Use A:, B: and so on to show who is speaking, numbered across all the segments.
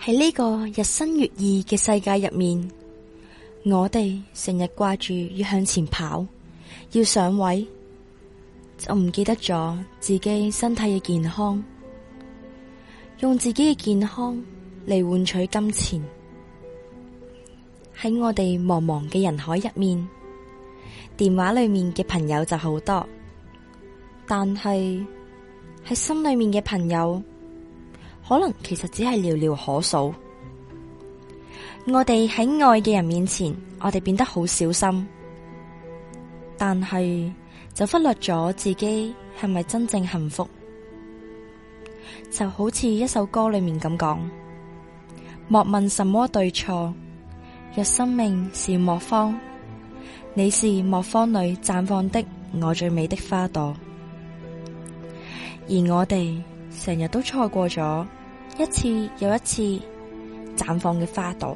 A: 喺呢個日新月異嘅世界入面，我哋成日掛住要向前跑，要上位，就唔記得咗自己身體嘅健康，用自己嘅健康嚟換取金錢。喺我哋茫茫嘅人海入面，電話裏面嘅朋友就好多，但係喺心裏面嘅朋友，可能其實只係寥寥可數。我哋喺愛嘅人面前，我哋變得好小心，但係就忽略咗自己係咪真正幸福。就好似一首歌裏面咁講，莫問什麼對錯，若生命是莫方，你是莫方裏綻放的我最美的花朵。而我哋成日都錯過咗一次又一次綻放嘅花朵。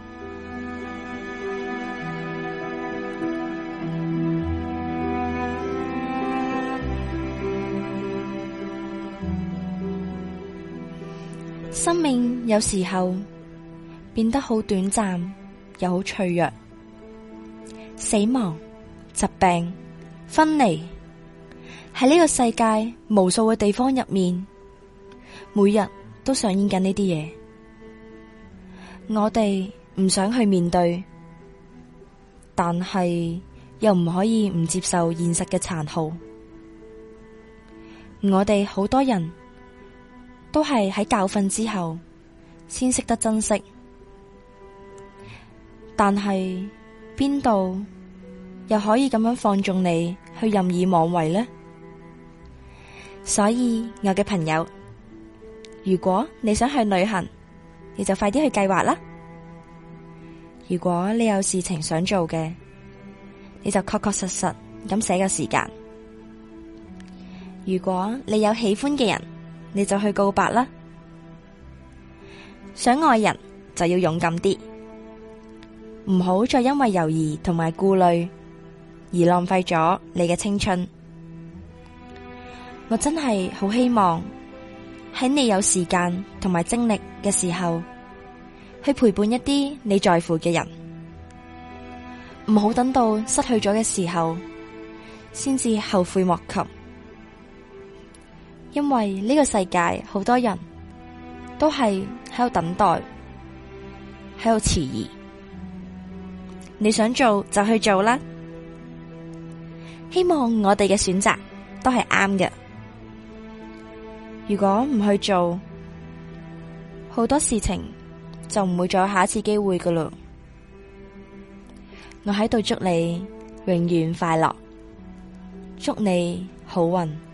A: 生命有時候變得好短暫，又好脆弱。死亡、疾病、分離，喺呢個世界無數嘅地方入面，每日都上演緊呢啲嘢。我哋唔想去面對，但係又唔可以唔接受現實嘅殘酷。我哋好多人都係喺教訓之後先識得珍惜，但係邊度又可以咁樣放縱你去任意妄為呢？所以我嘅朋友，如果你想去旅行，你就快啲去計劃啦。如果你有事情想做嘅，你就確確實實咁寫個時間。如果你有喜歡嘅人，你就去告白啦。想愛人就要勇敢啲，唔好再因為猶豫同埋顧慮而浪費咗你嘅青春。我真係好希望喺你有時間同埋精力嘅時候，去陪伴一啲你在乎嘅人，唔好等到失去咗嘅時候先至後悔莫及。因為呢個世界好多人都係喺度等待，喺度遲疑。你想做就去做啦，希望我哋嘅選擇都係啱嘅。如果唔去做，好多事情就唔會再有下一次機會㗎喇。我喺度祝你永遠快樂，祝你好運。